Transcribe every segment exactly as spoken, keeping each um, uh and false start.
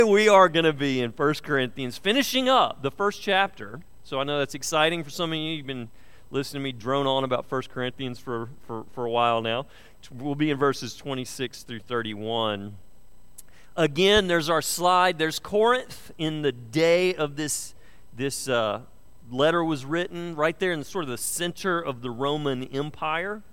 We are going to be in First Corinthians, finishing up the first chapter. So I know that's exciting for some of you. You've been listening to me drone on about First Corinthians for, for, for a while now. We'll be in verses twenty-six through thirty-one. Again, there's our slide. There's Corinth in the day of this, this uh, letter was written, right there in the, sort of the center of the Roman Empire.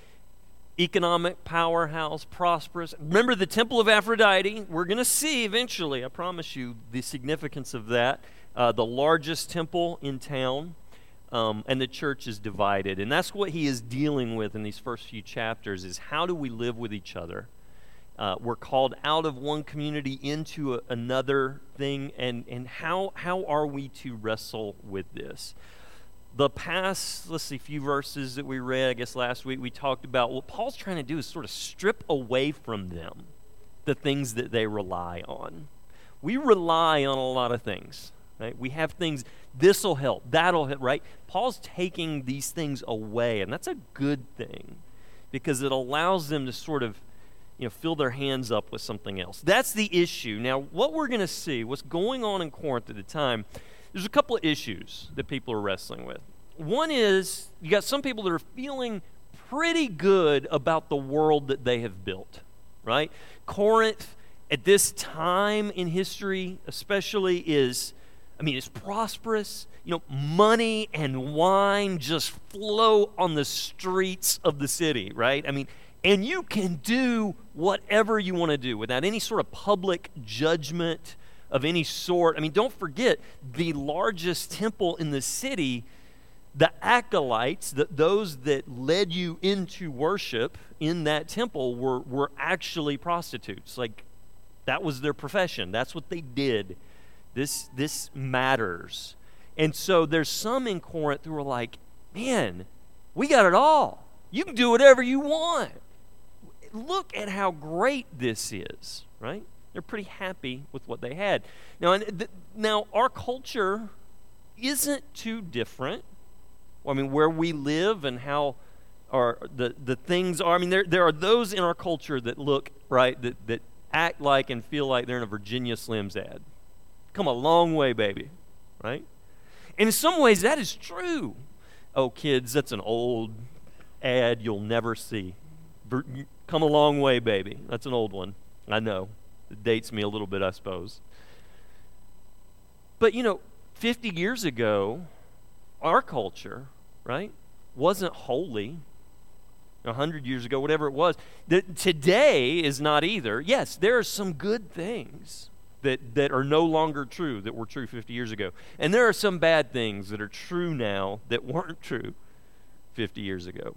Economic powerhouse, prosperous. Remember the Temple of Aphrodite. We're going to see eventually, I promise you, the significance of that. Uh, the largest temple in town, um, and the church is divided. And that's what he is dealing with in these first few chapters, is how do we live with each other? Uh, we're called out of one community into a, another thing, and, and how, how are we to wrestle with this? The past, let's see, few verses that we read, I guess last week, we talked about what Paul's trying to do is sort of strip away from them the things that they rely on. We rely on a lot of things, right? We have things, this'll help, that'll help, right? Paul's taking these things away, and that's a good thing because it allows them to sort of, you know, fill their hands up with something else. That's the issue. Now, what we're going to see, what's going on in Corinth at the time, there's a couple of issues that people are wrestling with. One is, you got some people that are feeling pretty good about the world that they have built, right? Corinth, at this time in history especially, is, I mean, it's prosperous. You know, money and wine just flow on the streets of the city, right? I mean, and you can do whatever you want to do without any sort of public judgment of any sort. I mean, don't forget, the largest temple in the city, the acolytes, the, those that led you into worship in that temple were, were actually prostitutes. Like, that was their profession. That's what they did. This, this matters. And so there's some in Corinth who are like, man, we got it all. You can do whatever you want. Look at how great this is, right? They're pretty happy with what they had. Now, th- now our culture isn't too different. I mean, where we live and how our the, the things are. I mean, there there are those in our culture that look, right, that, that act like and feel like they're in a Virginia Slims ad. Come a long way, baby, right? And in some ways, that is true. Oh, kids, that's an old ad you'll never see. Vir- come a long way, baby. That's an old one. I know. It dates me a little bit, I suppose. But, you know, fifty years ago, our culture, right, wasn't holy. one hundred years ago, whatever it was. That today is not either. Yes, there are some good things that, that are no longer true that were true fifty years ago. And there are some bad things that are true now that weren't true fifty years ago.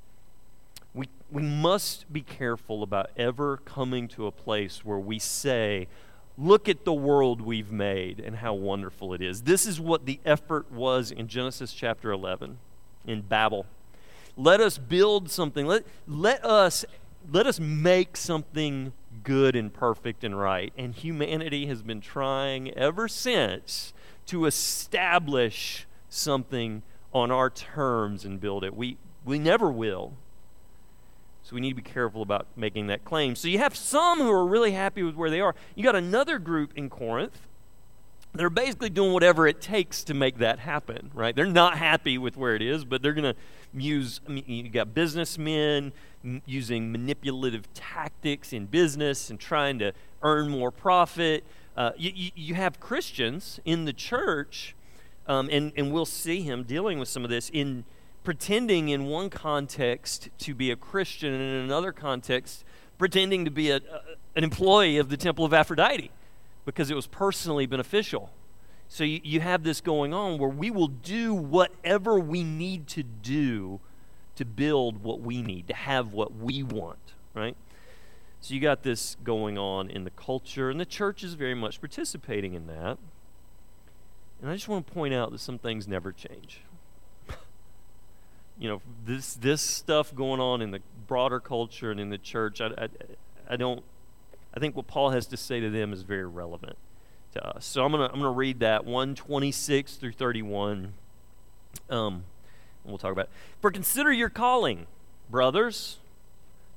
We we must be careful about ever coming to a place where we say, look at the world we've made and how wonderful it is. This is what the effort was in Genesis chapter eleven in Babel. Let us build something. Let, let us let us make something good and perfect and right. And humanity has been trying ever since to establish something on our terms and build it. We we never will. So we need to be careful about making that claim. So you have some who are really happy with where they are. You got another group in Corinth that are basically doing whatever it takes to make that happen, right? They're not happy with where it is, but they're going to use, I mean, you got businessmen m- using manipulative tactics in business and trying to earn more profit. Uh, you, you, you have Christians in the church, um, and, and we'll see him dealing with some of this in pretending in one context to be a Christian and in another context pretending to be a, a, an employee of the Temple of Aphrodite because it was personally beneficial. So you, you have this going on where we will do whatever we need to do to build what we need, to have what we want, right? So you got this going on in the culture, and the church is very much participating in that. And I just want to point out that some things never change. You know, this this stuff going on in the broader culture and in the church, I, I, I don't, I think what Paul has to say to them is very relevant to us. So I'm gonna I'm gonna read that one twenty-six through thirty-one. Um, and we'll talk about it. For consider your calling, brothers.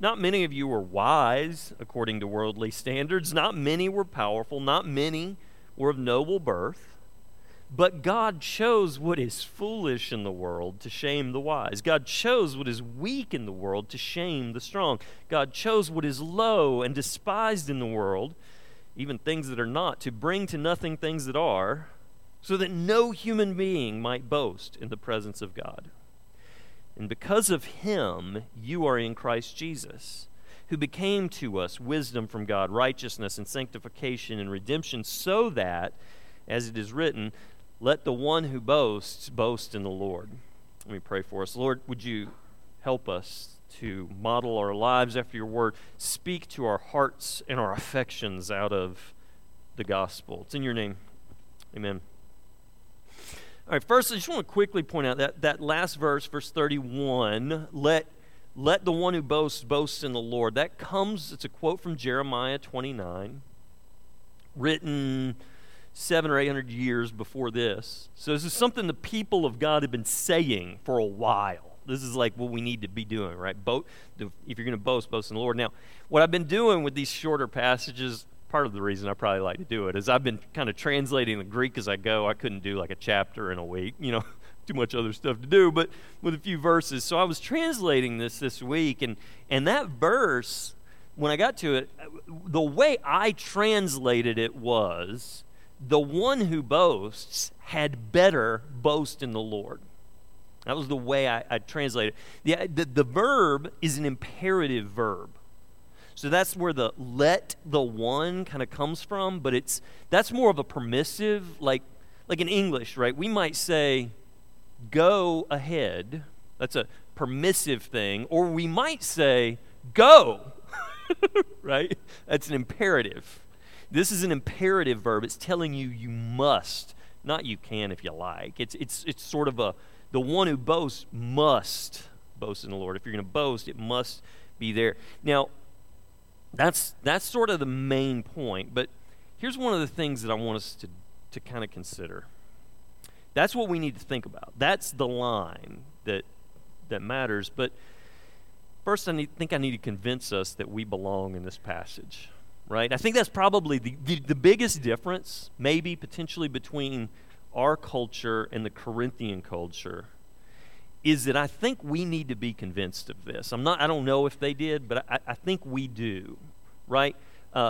Not many of you were wise according to worldly standards. Not many were powerful. Not many were of noble birth. But God chose what is foolish in the world to shame the wise. God chose what is weak in the world to shame the strong. God chose what is low and despised in the world, even things that are not, to bring to nothing things that are, so that no human being might boast in the presence of God. And because of him, you are in Christ Jesus, who became to us wisdom from God, righteousness and sanctification and redemption, so that, as it is written, let the one who boasts boast in the Lord. Let me pray for us. Lord, would you help us to model our lives after your word? Speak to our hearts and our affections out of the gospel. It's in your name. Amen. All right, first I just want to quickly point out that that last verse, verse thirty-one, let, let the one who boasts boast in the Lord. That comes, it's a quote from Jeremiah twenty-nine, written seven or eight hundred years before this. So this is something the people of God have been saying for a while. This is like what we need to be doing, right? Bo- if you're going to boast, boast in the Lord. Now, what I've been doing with these shorter passages, part of the reason I probably like to do it, is I've been kind of translating the Greek as I go. I couldn't do like a chapter in a week, you know, too much other stuff to do, but with a few verses. So I was translating this this week, and, and that verse, when I got to it, the way I translated it was, the one who boasts had better boast in the Lord. That was the way I, I translated it. The, the, the verb is an imperative verb. So that's where the let the one kind of comes from, but it's that's more of a permissive, like like in English, right? We might say, go ahead. That's a permissive thing. Or we might say, go, right? That's an imperative. This is an imperative verb. It's telling you you must, not you can if you like. It's it's it's sort of a, the one who boasts must boast in the Lord. If you're going to boast, it must be there. Now, that's that's sort of the main point, but here's one of the things that I want us to, to kind of consider. That's what we need to think about. That's the line that that matters. But first, I need, think I need to convince us that we belong in this passage. Right? I think that's probably the, the, the biggest difference, maybe potentially between our culture and the Corinthian culture, is that I think we need to be convinced of this. I'm not. I don't know if they did, but I, I think we do. Right? Uh,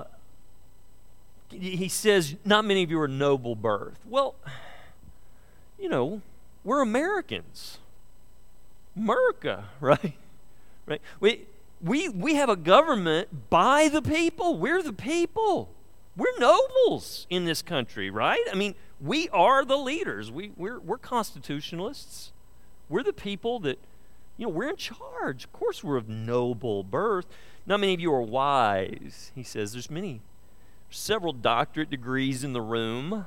he says, not many of you are noble birth. Well, you know, we're Americans. America, right? Right? We... We we have a government by the people. We're the people. We're nobles in this country, right? I mean, we are the leaders. We we're we're constitutionalists. We're the people that, you know, we're in charge. Of course, we're of noble birth. Not many of you are wise. He says there's many, several doctorate degrees in the room.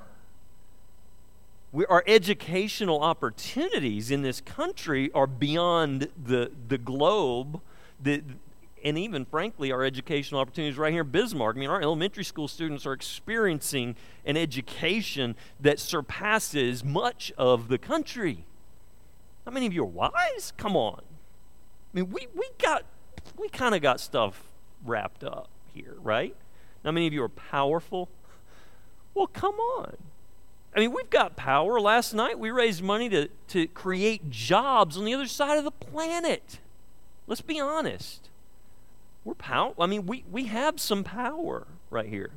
We, our educational opportunities in this country are beyond the the globe. The And even, frankly, our educational opportunities right here in Bismarck. I mean, our elementary school students are experiencing an education that surpasses much of the country. How many of you are wise? Come on. I mean, we, we got, we kind of got stuff wrapped up here, right? How many of you are powerful? Well, come on. I mean, we've got power. Last night, we raised money to, to create jobs on the other side of the planet. Let's be honest. We're power. I mean, we, we have some power right here.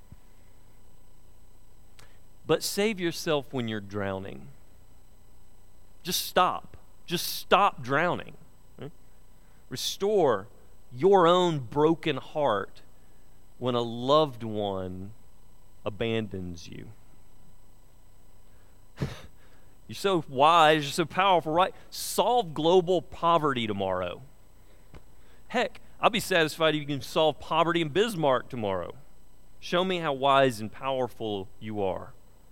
But save yourself when you're drowning. Just stop. Just stop drowning. Right? Restore your own broken heart when a loved one abandons you. You're so wise, you're so powerful, right? Solve global poverty tomorrow. Heck, I'll be satisfied if you can solve poverty in Bismarck tomorrow. Show me how wise and powerful you are.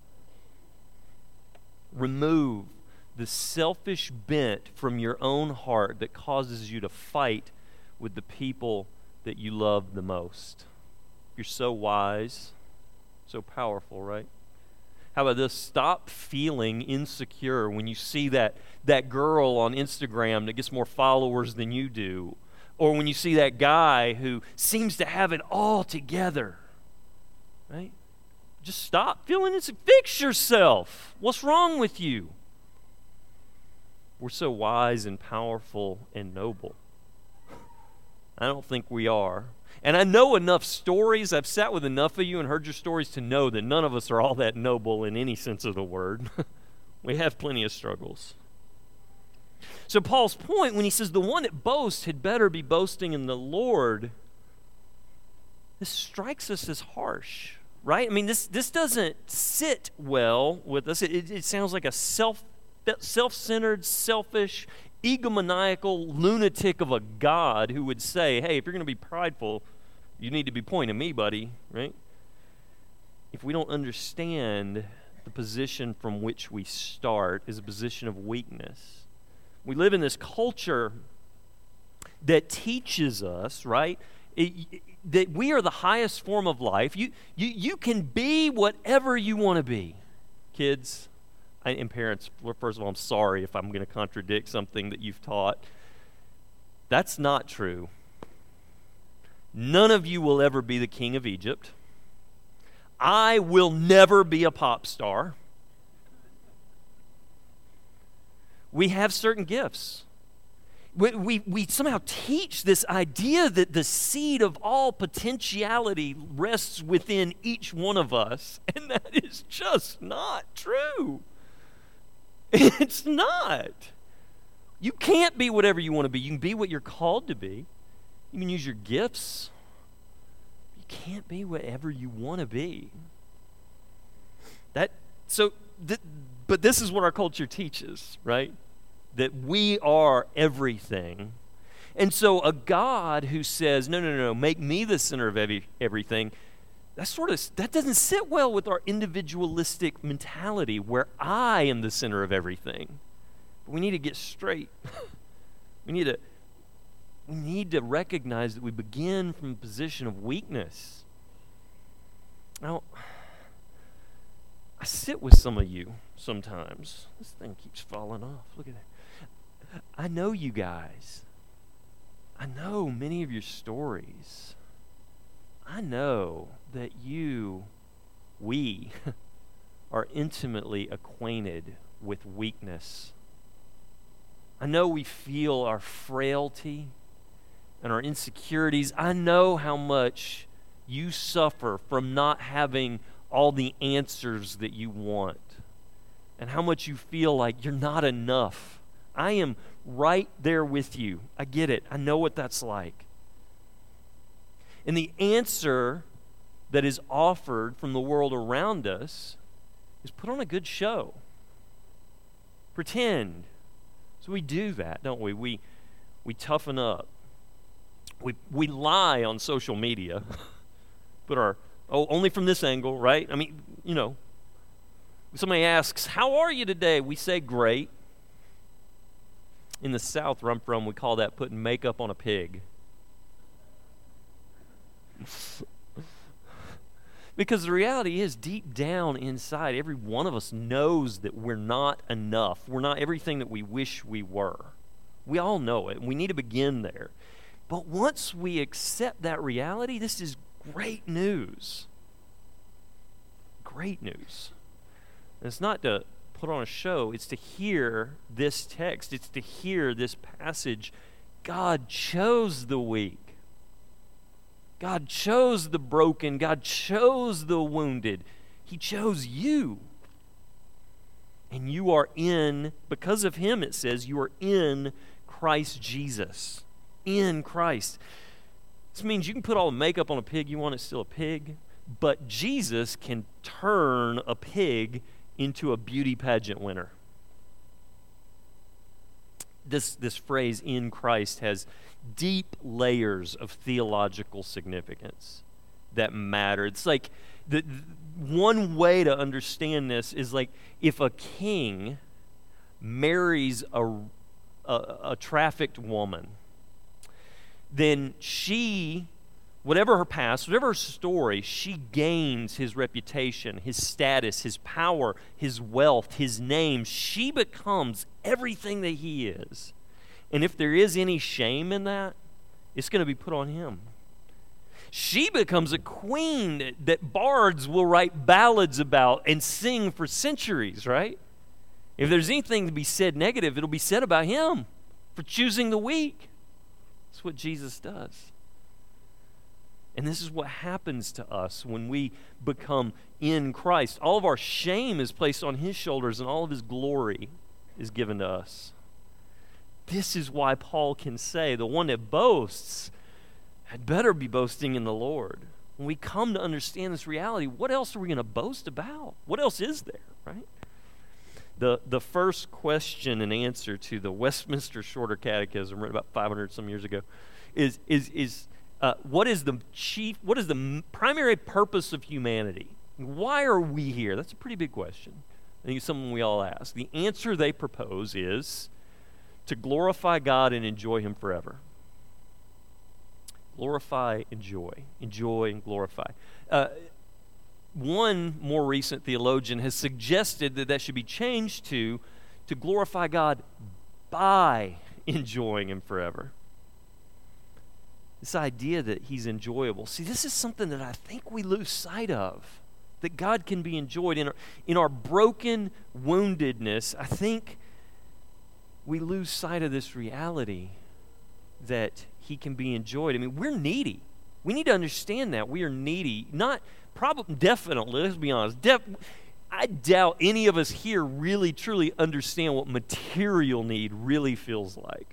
Remove the selfish bent from your own heart that causes you to fight with the people that you love the most. You're so wise, so powerful, right? How about this? Stop feeling insecure when you see that, that girl on Instagram that gets more followers than you do, Or when you see that guy who seems to have it all together, right? Just stop feeling insecure. Fix yourself. What's wrong with you? We're so wise and powerful and noble. I don't think we are. And I know enough stories, I've sat with enough of you and heard your stories to know that none of us are all that noble in any sense of the word. We have plenty of struggles. So Paul's point when he says the one that boasts had better be boasting in the Lord, this strikes us as harsh, right? I mean, this this doesn't sit well with us. It, it, it sounds like a self, self-centered, selfish, egomaniacal lunatic of a God who would say, hey, if you're going to be prideful, you need to be pointing me, buddy, right? If we don't understand the position from which we start is a position of weakness. We live in this culture that teaches us, right, it, it, that we are the highest form of life. You, you, you can be whatever you want to be. Kids I, and parents, first of all, I'm sorry if I'm going to contradict something that you've taught. That's not true. None of you will ever be the king of Egypt. I will never be a pop star. We have certain gifts. We, we, we somehow teach this idea that the seed of all potentiality rests within each one of us, and that is just not true. It's not. You can't be whatever you want to be. You can be what you're called to be. You can use your gifts. You can't be whatever you want to be. That so, th- but this is what our culture teaches, right? That we are everything. And so a God who says, no, no, no, no, make me the center of every, everything, that sort of, that doesn't sit well with our individualistic mentality where I am the center of everything. But we need to get straight. we need to, we need to recognize that we begin from a position of weakness. Now, I sit with some of you sometimes. This thing keeps falling off. Look at that. I know you guys. I know many of your stories. I know that you, we, are intimately acquainted with weakness. I know we feel our frailty and our insecurities. I know how much you suffer from not having all the answers that you want, and how much you feel like you're not enough. I am right there with you. I get it. I know what that's like. And the answer that is offered from the world around us is put on a good show. Pretend. So we do that, don't we? We we toughen up. We we lie on social media. Put our oh only from this angle, right? I mean, you know, somebody asks, "How are you today?" We say, "Great." In the South where I'm from, we call that putting makeup on a pig. Because the reality is, deep down inside, every one of us knows that we're not enough. We're not everything that we wish we were. We all know it. We need to begin there. But once we accept that reality, this is great news. Great news. And it's not to put on a show. It's to hear this text. It's to hear this passage. God chose the weak. God chose the broken. God chose the wounded. He chose you. And you are in, because of him it says, you are in Christ Jesus. In Christ. This means you can put all the makeup on a pig you want, it's still a pig. But Jesus can turn a pig into a beauty pageant winner. This, this phrase, in Christ, has deep layers of theological significance that matter. It's like, the, the one way to understand this is like if a king marries a, a, a trafficked woman, then she, whatever her past, whatever her story, she gains his reputation, his status, his power, his wealth, his name. She becomes everything that he is. And if there is any shame in that, It's going to be put on him. She becomes a queen that, that bards will write ballads about and sing for centuries, right? If there's anything to be said negative, it'll be said about him for choosing the weak. That's what Jesus does. And this is what happens to us when we become in Christ. All of our shame is placed on his shoulders, and all of his glory is given to us. This is why Paul can say, the one that boasts had better be boasting in the Lord. When we come to understand this reality, what else are we going to boast about? What else is there, right? The, the first question and answer to the Westminster Shorter Catechism, written about five hundred some years ago, is, is, is uh, what is the chief, what is the m- primary purpose of humanity? Why are we here? That's a pretty big question. I think it's something we all ask. The answer they propose is to glorify God and enjoy him forever. Glorify, enjoy. Enjoy and glorify. Uh, one more recent theologian has suggested that that should be changed to to glorify God by enjoying him forever. This idea that he's enjoyable. See, this is something that I think we lose sight of, that God can be enjoyed. In our, in our broken woundedness, I think we lose sight of this reality that he can be enjoyed. I mean, we're needy. We need to understand that. We are needy. Not, probably, definitely, let's be honest. Def, I doubt any of us here really, truly understand what material need really feels like.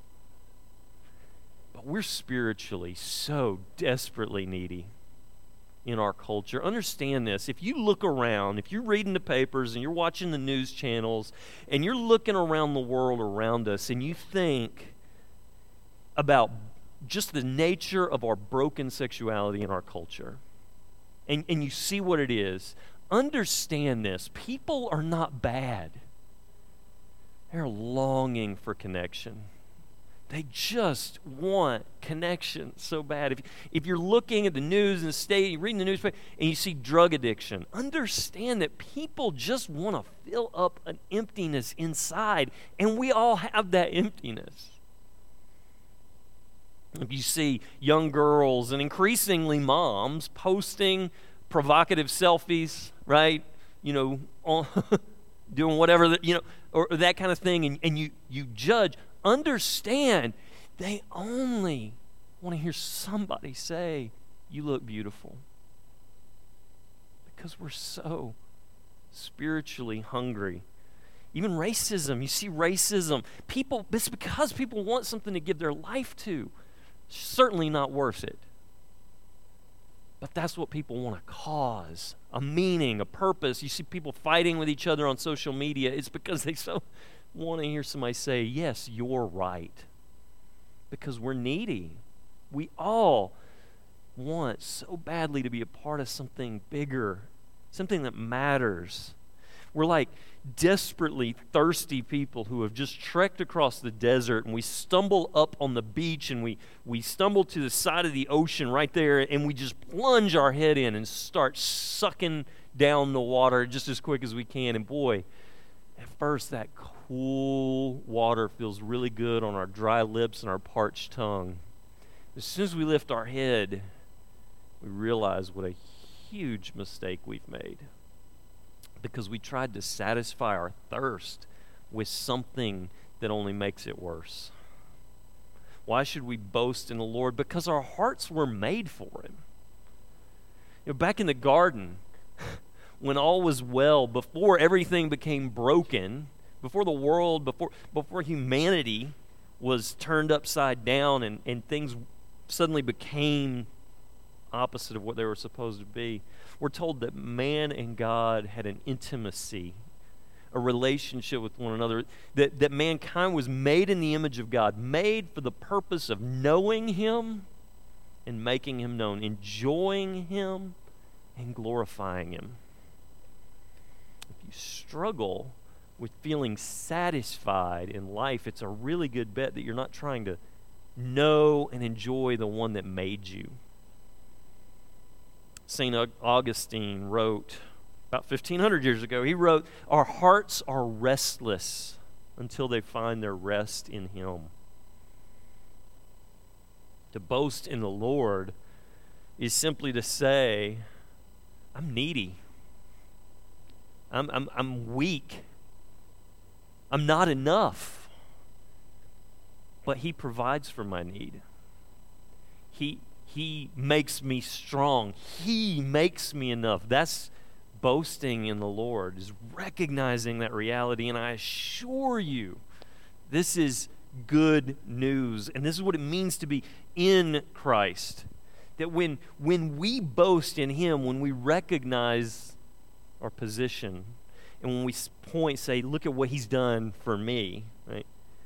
But we're spiritually so desperately needy in our culture. Understand this. If you look around, if you're reading the papers and you're watching the news channels and you're looking around the world around us and you think about just the nature of our broken sexuality in our culture, and, and you see what it is, understand this. People are not bad. They're longing for connection. They just want connection so bad. If, if you're looking at the news and the state, you're reading the newspaper, and you see drug addiction, understand that people just want to fill up an emptiness inside, and we all have that emptiness. If you see young girls and increasingly moms posting provocative selfies, right? You know, on doing whatever, that, you know, or, or that kind of thing, and, and you, you judge, understand they only want to hear somebody say, you look beautiful. Because we're so spiritually hungry. Even racism, you see racism. People, it's because people want something to give their life to. Certainly not worth it. But that's what people want to cause. A meaning, a purpose. You see people fighting with each other on social media. It's because they so want to hear somebody say, yes, you're right. Because we're needy. We all want so badly to be a part of something bigger, something that matters. We're like desperately thirsty people who have just trekked across the desert, and we stumble up on the beach, and we, we stumble to the side of the ocean right there, and we just plunge our head in and start sucking down the water just as quick as we can. And boy, at first that cool water feels really good on our dry lips and our parched tongue. As soon as we lift our head, we realize what a huge mistake we've made. Because we tried to satisfy our thirst with something that only makes it worse. Why should we boast in the Lord? Because our hearts were made for him. You know, back in the garden, when all was well, before everything became broken, before the world, before before humanity was turned upside down and, and things suddenly became opposite of what they were supposed to be, we're told that man and God had an intimacy, a relationship with one another, that, that mankind was made in the image of God, made for the purpose of knowing him and making him known, enjoying him and glorifying him. If you struggle with feeling satisfied in life, it's a really good bet that you're not trying to know and enjoy the one that made you. Saint Augustine wrote about fifteen hundred years ago, he wrote, our hearts are restless until they find their rest in him. To boast in the Lord is simply to say, I'm needy. I'm, I'm, I'm weak. I'm not enough. But He provides for my need. He, he makes me strong. He makes me enough. That's boasting in the Lord, is recognizing that reality. And I assure you, this is good news. And this is what it means to be in Christ. That when, when we boast in Him, when we recognize our position, and when we point, say, look at what He's done for me, right?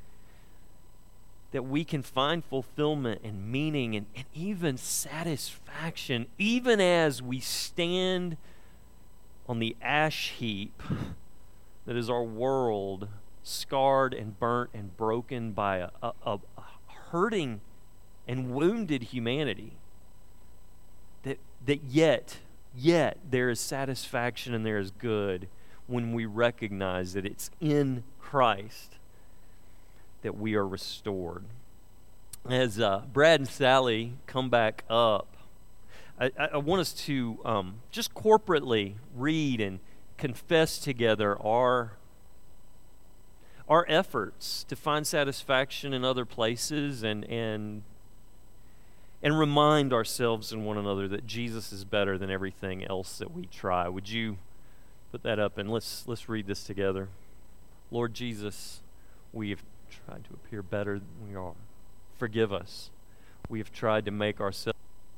That we can find fulfillment and meaning and, and even satisfaction, even as we stand on the ash heap that is our world, scarred and burnt and broken by a, a, a hurting and wounded humanity. That, that yet, yet there is satisfaction and there is good when we recognize that it's in Christ that we are restored. As uh, Brad and Sally come back up, I, I want us to um, just corporately read and confess together our our efforts to find satisfaction in other places and and and remind ourselves and one another that Jesus is better than everything else that we try. Would you put that up and let's let's read this together. Lord Jesus, we have tried to appear better than we are. Forgive us. We have tried to make ourselves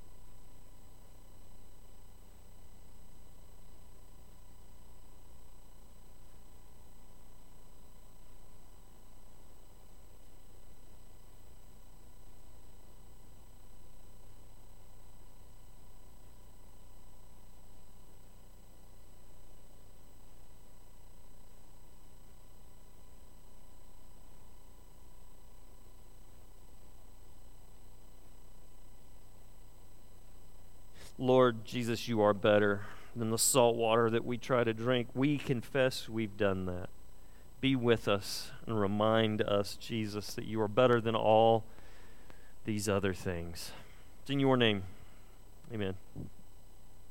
Lord Jesus, you are better than the salt water that we try to drink. We confess we've done that. Be with us and remind us, Jesus, that you are better than all these other things. It's in your name. Amen.